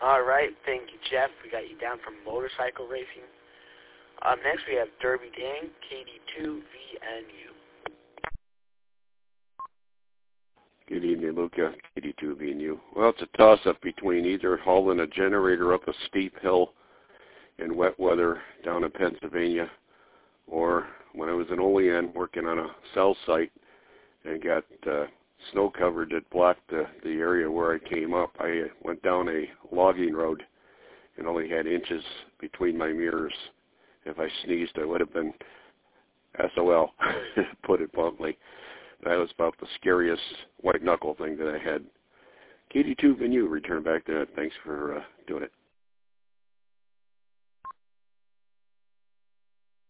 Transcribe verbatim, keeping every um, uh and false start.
All right, thank you, Jeff. We got you down from motorcycle racing. Up next, we have Derby Dang, K D two V N U. Good evening, Luca, K D two V N U. Well, it's a toss-up between either hauling a generator up a steep hill in wet weather down in Pennsylvania, or when I was in Olean working on a cell site and got uh, snow covered that blocked the, the area where I came up. I went down a logging road and only had inches between my mirrors. If I sneezed, I would have been S O L, put it bluntly. That was about the scariest white knuckle thing that I had. K D two V N U, return back to that. Thanks for uh, doing it.